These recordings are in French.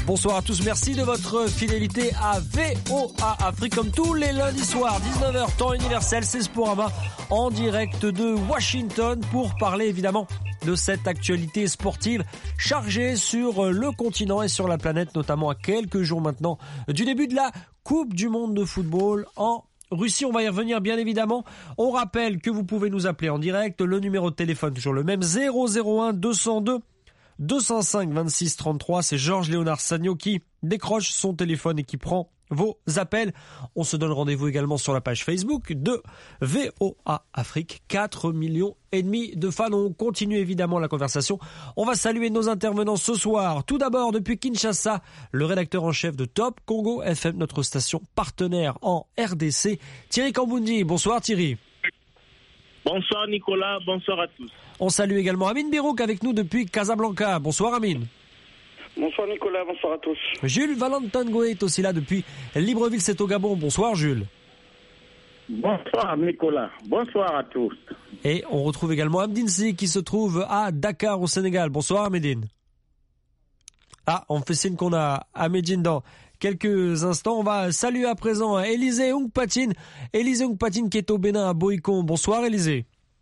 Bonsoir à tous, merci de votre fidélité à VOA Afrique comme tous les lundis soirs, 19h temps universel, c'est Sporama en direct de Washington pour parler évidemment de cette actualité sportive chargée sur le continent et sur la planète, notamment à quelques jours maintenant du début de la Coupe du Monde de football en Russie. On va y revenir bien évidemment. On rappelle que vous pouvez nous appeler en direct, le numéro de téléphone toujours le même, 001 202 205 26 33. C'est Georges Léonard Sagno qui décroche son téléphone et qui prend vos appels. On se donne rendez-vous également sur la page Facebook de VOA Afrique. 4,5 millions de fans. On continue évidemment la conversation. On va saluer nos intervenants ce soir. Tout d'abord, depuis Kinshasa, le rédacteur en chef de Top Congo FM, notre station partenaire en RDC, Thierry Kambundi. Bonsoir Thierry. Bonsoir Nicolas, bonsoir à tous. On salue également Amine Birouk avec nous depuis Casablanca. Bonsoir Amine. Bonsoir Nicolas, bonsoir à tous. Jules Valentin Goé est aussi là depuis Libreville, c'est au Gabon. Bonsoir Jules. Bonsoir Nicolas, bonsoir à tous. Et on retrouve également Amdine Si qui se trouve à Dakar au Sénégal. Bonsoir Amedine. Ah, on fait signe qu'on a Amedine dans quelques instants. On va saluer à présent Élisée Oungpatine. Élisée Oungpatine qui est au Bénin à Boïcon. Bonsoir Élisée.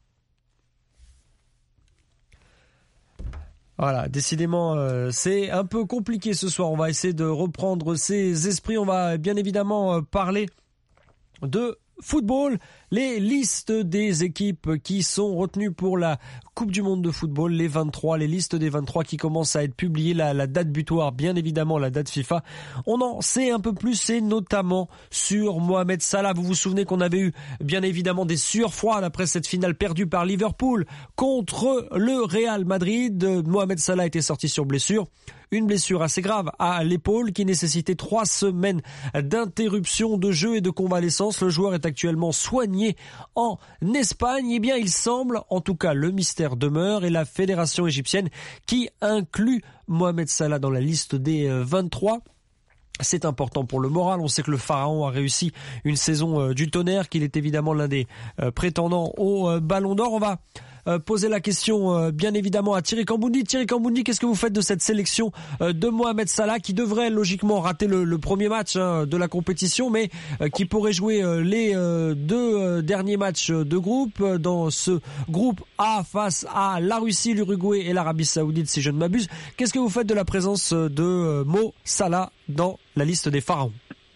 Voilà, décidément, c'est un peu compliqué ce soir. On va essayer de reprendre ses esprits. On va bien évidemment parler de football, les listes des équipes qui sont retenues pour la Coupe du Monde de football, les 23, les listes des 23 qui commencent à être publiées, la date butoir, bien évidemment la date FIFA. On en sait un peu plus et notamment sur Mohamed Salah. Vous vous souvenez qu'on avait eu bien évidemment des sueurs froides après cette finale perdue par Liverpool contre le Real Madrid. Mohamed Salah était sorti sur blessure. Une blessure assez grave à l'épaule qui nécessitait 3 semaines d'interruption de jeu et de convalescence. Le joueur est actuellement soigné en Espagne. Eh bien, il semble, en tout cas, le mystère demeure et la fédération égyptienne qui inclut Mohamed Salah dans la liste des 23. C'est important pour le moral. On sait que le Pharaon a réussi une saison du tonnerre, qu'il est évidemment l'un des prétendants au Ballon d'Or. On va poser la question bien évidemment à Thierry Kambundi. Thierry Kambundi, qu'est-ce que vous faites de cette sélection de Mohamed Salah qui devrait logiquement rater le premier match de la compétition, mais qui pourrait jouer les 2 derniers matchs de groupe dans ce groupe A face à la Russie, l'Uruguay et l'Arabie Saoudite si je ne m'abuse. Qu'est-ce que vous faites de la présence de Mo Salah dans la liste des pharaons?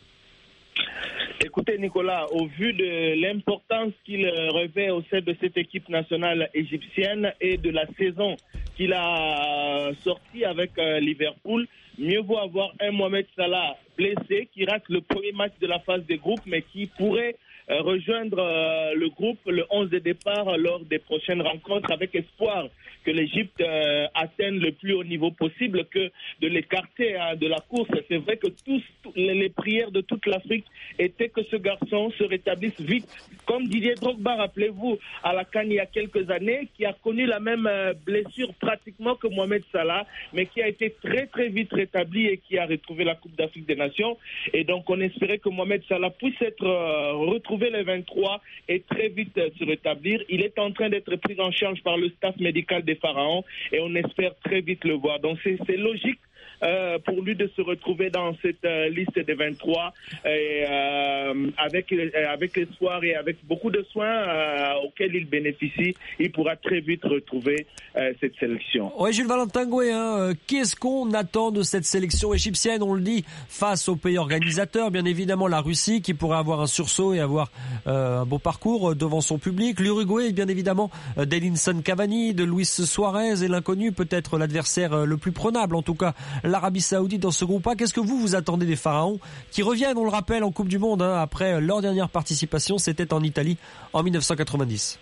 Écoutez Nicolas, au vu de l'importance qu'il revêt au sein de cette équipe nationale égyptienne et de la saison qu'il a sortie avec Liverpool, mieux vaut avoir un Mohamed Salah blessé qui rate le premier match de la phase des groupes mais qui pourrait rejoindre le groupe, le 11 de départ lors des prochaines rencontres avec espoir que l'Égypte atteigne le plus haut niveau possible que de l'écarter de la course. C'est vrai que les prières de toute l'Afrique étaient que ce garçon se rétablisse vite. Comme Didier Drogba, rappelez-vous, à la CAN il y a quelques années, qui a connu la même blessure pratiquement que Mohamed Salah, mais qui a été très très vite rétabli et qui a retrouvé la Coupe d'Afrique des Nations. Et donc on espérait que Mohamed Salah puisse être retrouvé les 23 et très vite se rétablir. Il est en train d'être pris en charge par le staff médical des Pharaons et on espère très vite le voir. Donc c'est logique pour lui de se retrouver dans cette liste des 23 et, avec l'espoir et avec beaucoup de soins auxquels il bénéficie, il pourra très vite retrouver cette sélection. Oui, Jules Valentin Goé, qu'est-ce qu'on attend de cette sélection égyptienne? On le dit, face aux pays organisateurs, bien évidemment la Russie qui pourrait avoir un sursaut et avoir un beau parcours devant son public, l'Uruguay bien évidemment d'Edinson Cavani, de Luis Suarez et l'inconnu peut-être l'adversaire le plus prenable, en tout cas l'Arabie Saoudite dans ce groupe A. Qu'est-ce que vous attendez des Pharaons qui reviennent, on le rappelle, en Coupe du Monde après leur dernière participation, c'était en Italie en 1990.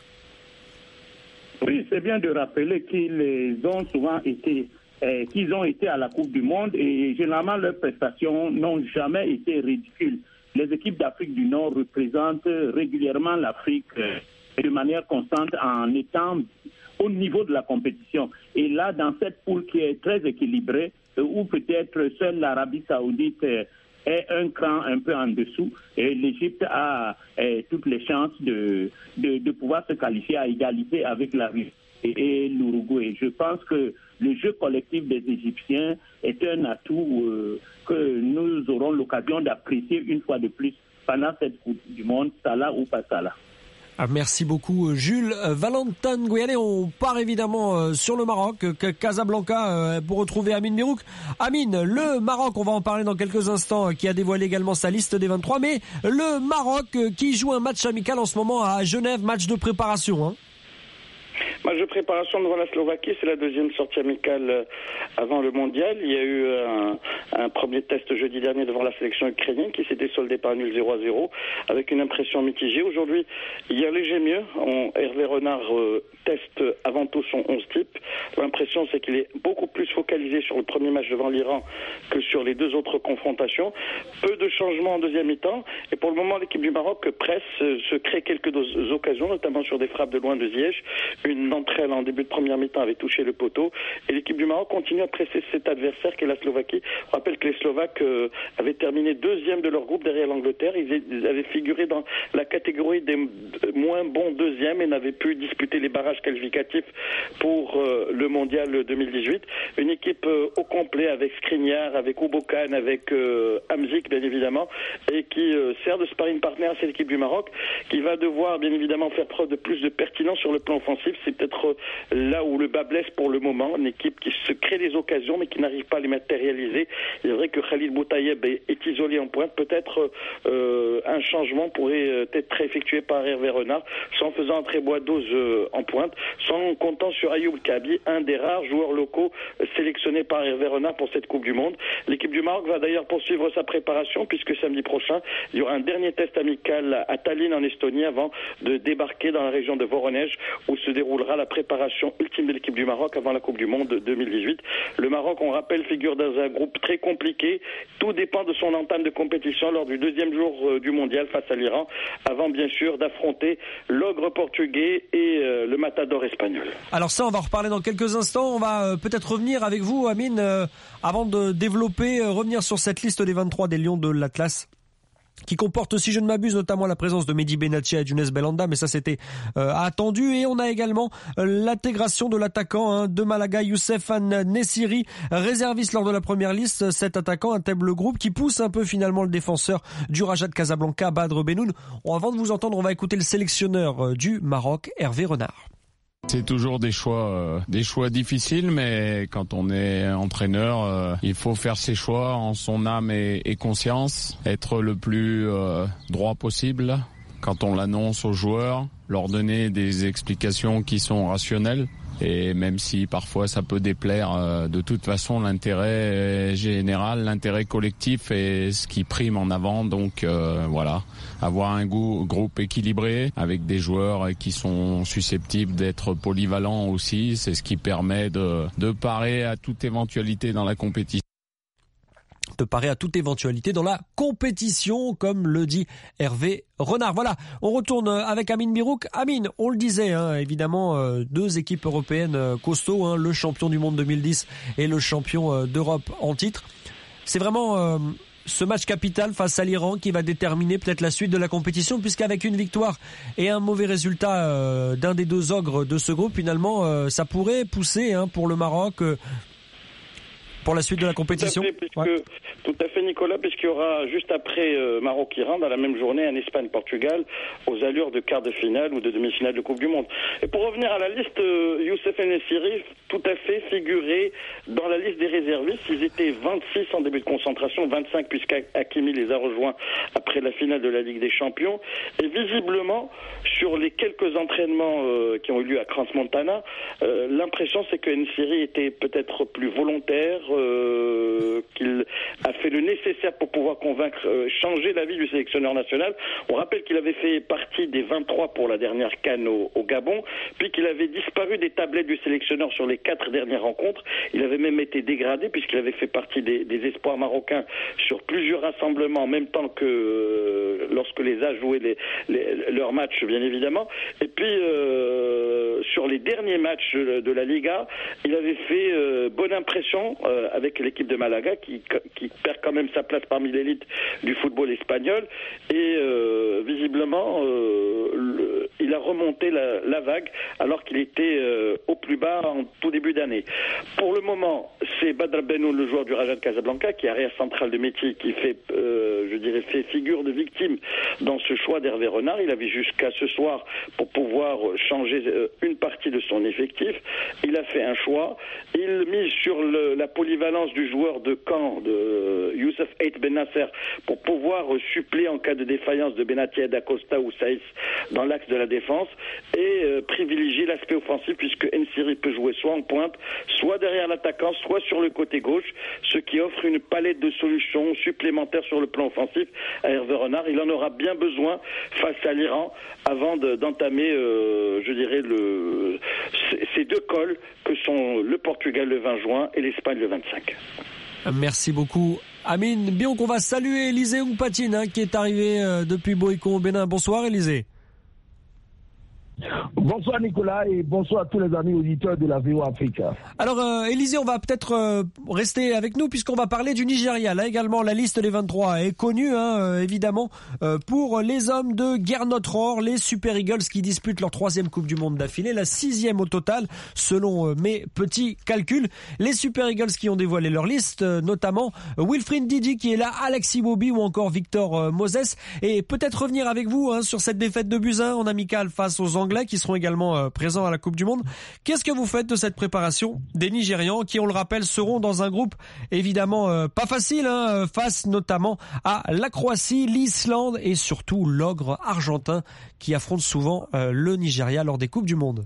Oui, c'est bien de rappeler qu'ils ont souvent été qu'ils ont été à la Coupe du Monde et généralement leurs prestations n'ont jamais été ridicules. Les équipes d'Afrique du Nord représentent régulièrement l'Afrique de manière constante en étant au niveau de la compétition. Et là, dans cette poule qui est très équilibrée, où peut-être seule l'Arabie Saoudite est un cran un peu en dessous, et l'Égypte a toutes les chances de pouvoir se qualifier à égalité avec la Russie. et l'Uruguay. Je pense que le jeu collectif des Égyptiens est un atout que nous aurons l'occasion d'apprécier une fois de plus pendant cette Coupe du Monde, Salah ou pas Salah. Merci beaucoup Jules. Valentin Gouiané, on part évidemment sur le Maroc, Casablanca, pour retrouver Amine Birouk. Amine, le Maroc, on va en parler dans quelques instants, qui a dévoilé également sa liste des 23, mais le Maroc qui joue un match amical en ce moment à Genève, match de préparation. Hein. Match de préparation devant la Slovaquie, c'est la deuxième sortie amicale avant le mondial. Il y a eu un premier test jeudi dernier devant la sélection ukrainienne qui s'était soldé par un nul 0-0 avec une impression mitigée. Aujourd'hui, il y a léger mieux. Hervé Renard teste avant tout son 11 type. L'impression, c'est qu'il est beaucoup plus focalisé sur le premier match devant l'Iran que sur les deux autres confrontations. Peu de changements en deuxième mi-temps. Et pour le moment, l'équipe du Maroc presse, se crée quelques occasions, notamment sur des frappes de loin de Ziyech. Une d'entre elles, en début de première mi-temps, avait touché le poteau. Et l'équipe du Maroc continue à presser cet adversaire qu'est la Slovaquie. On rappelle que les Slovaques avaient terminé deuxième de leur groupe derrière l'Angleterre. Ils avaient figuré dans la catégorie des moins bons deuxièmes et n'avaient pu disputer les barrages qualificatifs pour le mondial 2018. Une équipe au complet avec Skriniar, avec Oubokan, avec Hamzik bien évidemment, et qui sert de sparring partner à cette équipe du Maroc, qui va devoir bien évidemment faire preuve de plus de pertinence sur le plan offensif. C'est peut-être là où le bas blesse pour le moment, une équipe qui se crée des occasions mais qui n'arrive pas à les matérialiser. Il est vrai que Khalid Boutayeb est isolé en pointe. Peut-être un changement pourrait être effectué par Hervé Renard, sans faisant entrer Boidoz en pointe, sans comptant sur Ayoub Kabi, un des rares joueurs locaux sélectionnés par Hervé Renard pour cette Coupe du Monde. L'équipe du Maroc va d'ailleurs poursuivre sa préparation puisque samedi prochain, il y aura un dernier test amical à Tallinn en Estonie avant de débarquer dans la région de Voronezh où se déroulera la préparation ultime de l'équipe du Maroc avant la Coupe du Monde 2018. Le Maroc, on rappelle, figure dans un groupe très compliqué. Tout dépend de son entame de compétition lors du deuxième jour du mondial face à l'Iran, avant bien sûr d'affronter l'ogre portugais et le matador espagnol. Alors ça, on va en reparler dans quelques instants. On va peut-être revenir avec vous, Amine, avant de développer, revenir sur cette liste des 23 des Lions de l'Atlas, qui comporte, si je ne m'abuse, notamment la présence de Mehdi Benatia et Younes Belhanda, mais ça c'était attendu. Et on a également l'intégration de l'attaquant de Malaga, Youssef An-Nessiri, réserviste lors de la première liste. Cet attaquant intègre le groupe qui pousse un peu finalement le défenseur du Raja de Casablanca, Badr Benoun. Avant de vous entendre, on va écouter le sélectionneur du Maroc, Hervé Renard. C'est toujours des choix difficiles, mais quand on est entraîneur, il faut faire ses choix en son âme et conscience, être le plus droit possible quand on l'annonce aux joueurs, leur donner des explications qui sont rationnelles. Et même si parfois ça peut déplaire, de toute façon l'intérêt général, l'intérêt collectif est ce qui prime en avant. Donc voilà, avoir un groupe équilibré avec des joueurs qui sont susceptibles d'être polyvalents aussi, c'est ce qui permet de parer à toute éventualité dans la compétition. De parer à toute éventualité dans la compétition, comme le dit Hervé Renard. Voilà, on retourne avec Amine Birouk. Amine, on le disait, évidemment, deux équipes européennes costauds, le champion du monde 2010 et le champion d'Europe en titre. C'est vraiment ce match capital face à l'Iran qui va déterminer peut-être la suite de la compétition, puisqu'avec une victoire et un mauvais résultat d'un des deux ogres de ce groupe, finalement, ça pourrait pousser pour le Maroc pour la suite de la compétition. Tout à fait, Nicolas, puisqu'il y aura juste après Maroc-Iran, dans la même journée, un Espagne-Portugal aux allures de quart de finale ou de demi-finale de Coupe du Monde. Et pour revenir à la liste, Youssef An-Nessiri, tout à fait figuré dans la liste des réservistes. Ils étaient 26 en début de concentration, 25 puisqu'Hakimi les a rejoints après la finale de la Ligue des Champions. Et visiblement, sur les quelques entraînements qui ont eu lieu à Crans-Montana, l'impression c'est que An-Nessiri était peut-être plus volontaire, qu'il a fait le nécessaire pour pouvoir convaincre, changer l'avis du sélectionneur national. On rappelle qu'il avait fait partie des 23 pour la dernière CAN au Gabon, puis qu'il avait disparu des tablettes du sélectionneur sur les 4 dernières rencontres. Il avait même été dégradé puisqu'il avait fait partie des espoirs marocains sur plusieurs rassemblements en même temps que lorsque les A jouaient leurs matchs, bien évidemment. Et puis sur les derniers matchs de la Liga, il avait fait bonne impression avec l'équipe de Malaga qui perd quand même sa place parmi l'élite du football espagnol et visiblement il a remonté la vague alors qu'il était au plus bas en tout début d'année. Pour le moment, c'est Badr Benoun, le joueur du Raja de Casablanca, qui est arrière central de métier, qui fait figure de victime dans ce choix d'Hervé Renard. Il avait jusqu'à ce soir pour pouvoir changer une partie de son effectif. Il a fait un choix. Il mise sur la polyvalence du joueur de Caen, de Youssef Ait Ben Nasser, pour pouvoir suppléer en cas de défaillance de Benatia, d'Acosta ou Saïs dans l'axe de la défense et privilégier l'aspect offensif puisque Nsiri peut jouer soit en pointe, soit derrière l'attaquant, soit sur le côté gauche, ce qui offre une palette de solutions supplémentaires sur le plan offensif à Hervé Renard. Il en aura bien besoin face à l'Iran avant d'entamer, ces deux cols que sont le Portugal le 20 juin et l'Espagne le 25. Merci beaucoup, Amine. Bien qu'on va saluer Élisée Oupatine qui est arrivé depuis Boïcon au Bénin. Bonsoir Élisée. Bonsoir Nicolas et bonsoir à tous les amis auditeurs de la VOA Afrique. Alors Élisée, on va peut-être rester avec nous puisqu'on va parler du Nigeria. Là également, la liste des 23 est connue, évidemment, pour les hommes de Gernot Rohr, les Super Eagles qui disputent leur 3e Coupe du Monde d'affilée, la 6e au total, selon mes petits calculs. Les Super Eagles qui ont dévoilé leur liste, notamment Wilfried Ndidi qui est là, Alexis Iwobi ou encore Victor Moses. Et peut-être revenir avec vous sur cette défaite de Buzyn en amical face aux Anglais qui seront également présents à la Coupe du Monde. Qu'est-ce que vous faites de cette préparation des Nigérians qui, on le rappelle, seront dans un groupe évidemment pas facile, face notamment à la Croatie, l'Islande et surtout l'ogre argentin qui affronte souvent le Nigeria lors des Coupes du Monde?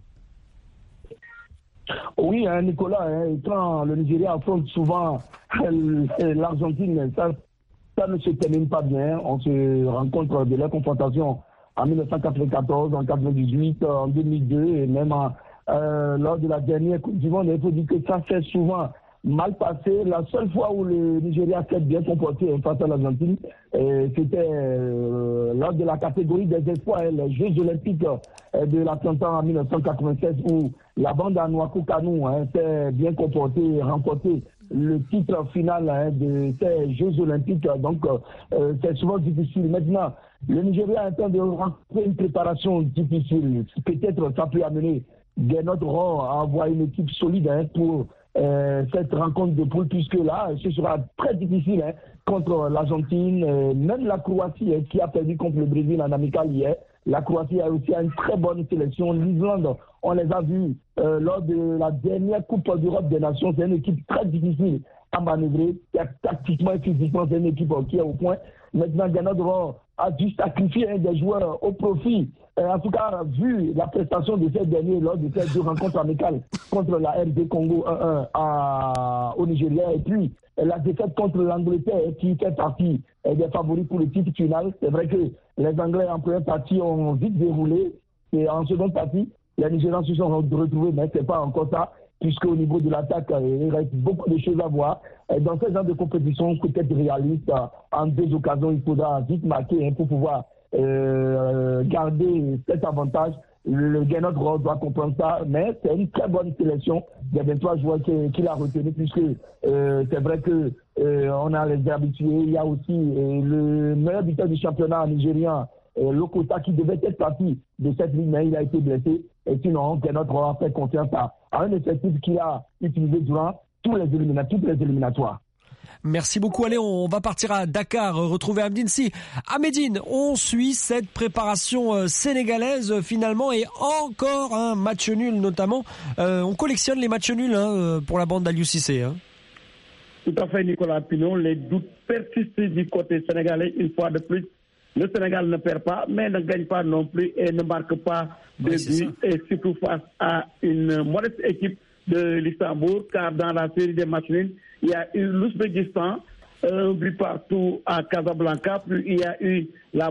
Oui, Nicolas, quand le Nigeria affronte souvent l'Argentine, ça ne se termine pas bien. On se rencontre de la confrontation en 1994, en 1998, en 2002 et même lors de la dernière Coupe du Monde. Il faut dire que ça s'est souvent mal passé. La seule fois où le Nigeria s'est bien comporté face à l'Argentine, c'était lors de la catégorie des espoirs, les Jeux Olympiques de l'Atlanta en 1996 où la bande à Nwankwo Kanu s'est bien comportée et remporté le titre final de ces Jeux Olympiques. Donc, c'est souvent difficile. Maintenant, le Nigeria est en train de rencontrer une préparation difficile. Peut-être ça peut amener Gernot Rohr à avoir une équipe solide pour cette rencontre de poule, puisque là, ce sera très difficile contre l'Argentine, même la Croatie qui a perdu contre le Brésil en amical hier. La Croatie a aussi une très bonne sélection. L'Islande, on les a vus lors de la dernière Coupe d'Europe des Nations. C'est une équipe très difficile à manœuvrer. Tactiquement et physiquement, c'est une équipe qui est au point. Maintenant, Gernot Rohr a dû sacrifier des joueurs au profit. En tout cas, vu la prestation de ces derniers lors de ces deux rencontres amicales contre la RD Congo 1-1 au Nigeria et puis la défaite contre l'Angleterre qui fait partie des favoris pour le titre final. C'est vrai que les Anglais en première partie ont vite déroulé et en seconde partie, les Nigérians se sont retrouvés, mais ce n'est pas encore ça, puisque au niveau de l'attaque, il reste beaucoup de choses à voir. Dans ce genre de compétition, peut-être réaliste, en deux occasions, il faudra vite marquer pour pouvoir garder cet avantage. Le Gernot Rohr doit comprendre ça, mais c'est une très bonne sélection des 23 joueurs qu'il a retenu, puisque c'est vrai que on a les habitués. Il y a aussi le meilleur buteur du championnat nigérien, Lokota, qui devait être parti de cette ligne, mais il a été blessé. Et sinon, Gernot Rohr a fait confiance à un effectif qu'il a utilisé durant toutes les éliminatoires. Merci beaucoup. Allez, on va partir à Dakar, retrouver Amdine Si. À Médine, on suit cette préparation sénégalaise finalement et encore un match nul notamment. On collectionne les matchs nuls pour la bande d'Aliou Cissé. Tout à fait, Nicolas Pinon. Les doutes persistent du côté sénégalais une fois de plus. Le Sénégal ne perd pas, mais ne gagne pas non plus et ne marque pas de but, et surtout face à une modeste équipe de l'Istanbul, car dans la série des matchs nuls, il y a eu l'Ouzbékistan, un but partout à Casablanca, puis il y a eu la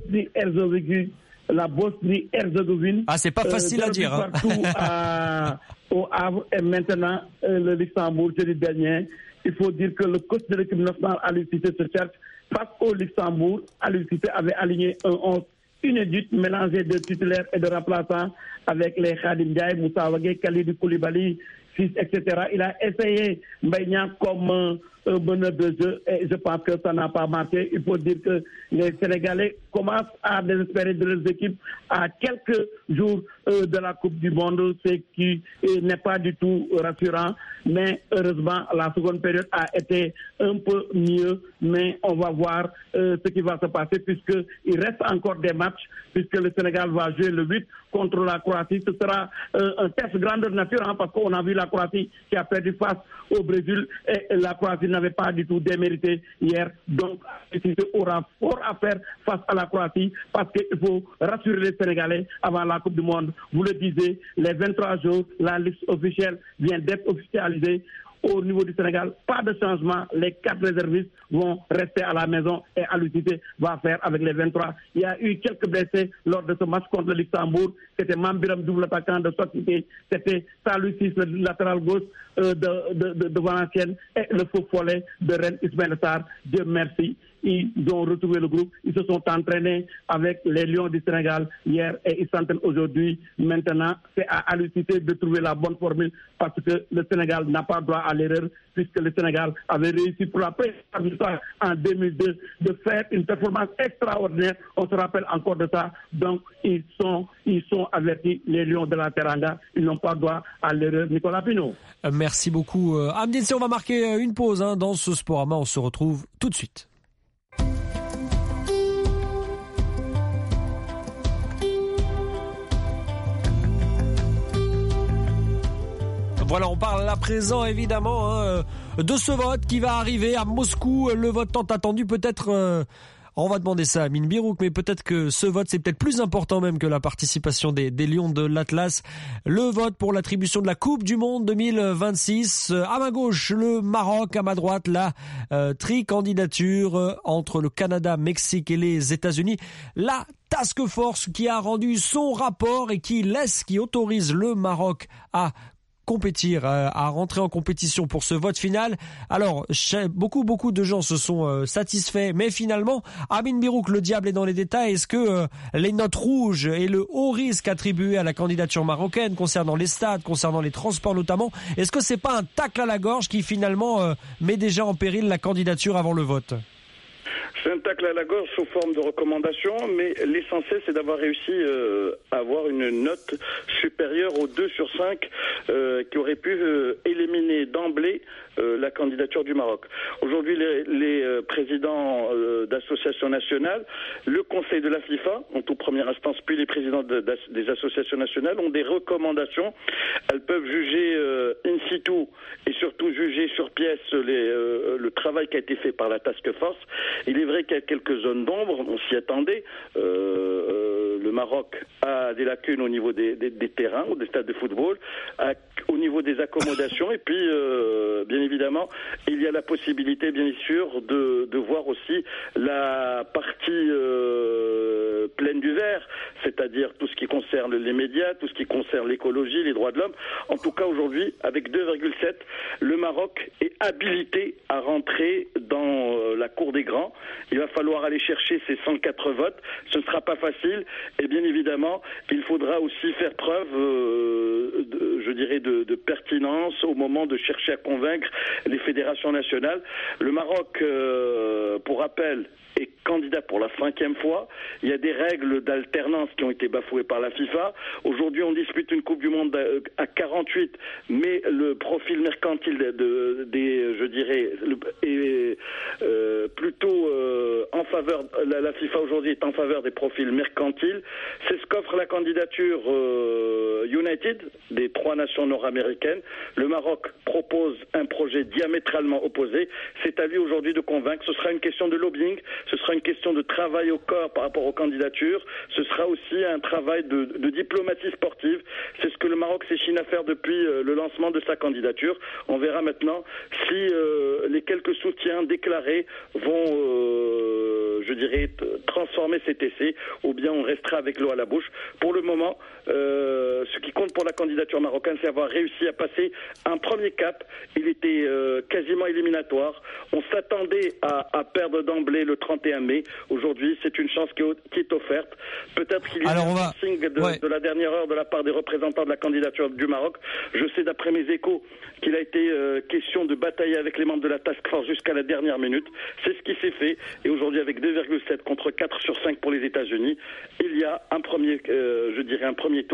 Bosnie-Herzégovine. Ah, c'est pas facile à dire. Partout au Havre, et maintenant le Luxembourg, jeudi dernier. Il faut dire que le coach de l'équipe nationale, Aliou Cissé, se cherche face au Luxembourg. Aliou Cissé avait aligné un 11 inédit, mélangé de titulaires et de remplaçants avec les Khadim Ndiaye, Moussa Wagué, Khalidou Koulibaly, 6, etc. Il a essayé Mbaye comme meneur de jeu et je pense que ça n'a pas marché. Il faut dire que les Sénégalais commencent à désespérer de leurs équipes à quelques jours de la Coupe du Monde, ce qui n'est pas du tout rassurant. Mais heureusement, la seconde période a été un peu mieux. Mais on va voir ce qui va se passer puisqu'il reste encore des matchs, puisque le Sénégal va jouer le 8 contre la Croatie. Ce sera un test grandeur nature parce qu'on a vu la Croatie qui a perdu face au Brésil et la Croatie n'avait pas du tout démérité hier. Donc, il aura fort à faire face à la Croatie parce qu'il faut rassurer les Sénégalais avant la Coupe du Monde. Vous le disiez, les 23 jours, la liste officielle vient d'être officialisée. Au niveau du Sénégal, pas de changement. Les 4 réservistes vont rester à la maison et Alucité va faire avec les 23. Il y a eu quelques blessés lors de ce match contre le Luxembourg. C'était Mambiram, double attaquant de Sotité. C'était Salucis, le latéral gauche de Valenciennes et le faux follet de Rennes, Ismaël Sarr. Dieu merci. Ils ont retrouvé le groupe. Ils se sont entraînés avec les Lions du Sénégal hier et ils s'entraînent aujourd'hui. Maintenant, c'est à Alucité de trouver la bonne formule parce que le Sénégal n'a pas droit à l'erreur puisque le Sénégal avait réussi pour la première fois en 2002 de faire une performance extraordinaire. On se rappelle encore de ça. Donc, ils sont avertis, les Lions de la Teranga. Ils n'ont pas droit à l'erreur. Nicolas Pinault. Merci beaucoup. Amdine, on va marquer une pause dans ce Sporama. On se retrouve tout de suite. Voilà, on parle à présent évidemment de ce vote qui va arriver à Moscou, le vote tant attendu. Peut-être, on va demander ça à Amine Birouk, mais peut-être que ce vote c'est peut-être plus important même que la participation des Lions de l'Atlas. Le vote pour l'attribution de la Coupe du Monde 2026. À ma gauche, le Maroc, à ma droite, la tri-candidature entre le Canada, Mexique et les États-Unis. La Task Force qui a rendu son rapport et qui autorise le Maroc à compétir, à rentrer en compétition pour ce vote final. Alors, beaucoup de gens se sont satisfaits, mais finalement, Amine Birouk, le diable est dans les détails. Est-ce que les notes rouges et le haut risque attribué à la candidature marocaine concernant les stades, concernant les transports notamment, est-ce que c'est pas un tacle à la gorge qui finalement met déjà en péril la candidature avant le vote ? C'est un tacle à la gorge sous forme de recommandation, mais l'essentiel c'est d'avoir réussi à avoir une note supérieure aux 2 sur 5 qui aurait pu éliminer d'emblée la candidature du Maroc. Aujourd'hui, les présidents d'associations nationales, le Conseil de la FIFA, en toute première instance, puis les présidents des associations nationales ont des recommandations. Elles peuvent juger in situ et surtout juger sur pièce le travail qui a été fait par la Task Force. Il est vrai qu'il y a quelques zones d'ombre, on s'y attendait. Le Maroc a des lacunes au niveau des terrains, ou des stades de football, au niveau des accommodations, et puis, bien évidemment, il y a la possibilité, bien sûr, de voir aussi la partie pleine du verre, c'est-à-dire tout ce qui concerne les médias, tout ce qui concerne l'écologie, les droits de l'homme. En tout cas, aujourd'hui, avec 2,7, le Maroc est habilité à rentrer dans la cour des grands. Il va falloir aller chercher ces 104 votes. Ce ne sera pas facile. Et bien évidemment, il faudra aussi faire preuve, de pertinence au moment de chercher à convaincre les fédérations nationales. Le Maroc, pour rappel, est candidat pour la 5e fois. Il y a des règles d'alternance qui ont été bafouées par la FIFA. Aujourd'hui, on dispute une Coupe du Monde à 48, mais le profil mercantile est plutôt en faveur. La FIFA aujourd'hui est en faveur des profils mercantiles. C'est ce qu'offre la candidature United des 3 nations nord-américaines. Le Maroc propose un projet diamétralement opposé. C'est à lui aujourd'hui de convaincre. Ce sera une question de lobbying. Ce sera une question de travail au corps par rapport aux candidatures. Ce sera aussi un travail de diplomatie sportive. C'est ce que le Maroc s'échine à faire depuis le lancement de sa candidature. On verra maintenant si les quelques soutiens déclarés vont, transformer cet essai, ou bien on restera avec l'eau à la bouche. Pour le moment, ce qui compte pour la candidature marocaine, c'est avoir réussi à passer un premier cap. Il était quasiment éliminatoire. On s'attendait à perdre d'emblée le 31 mai. Aujourd'hui, c'est une chance qui est offerte. Peut-être qu'il y a un signe de la dernière heure de la part des représentants de la candidature du Maroc. Je sais d'après mes échos qu'il a été question de batailler avec les membres de la task force jusqu'à la dernière minute. C'est ce qui s'est fait. Et aujourd'hui, avec 2,7 contre 4 sur 5 pour les États-Unis, il y a un premier tour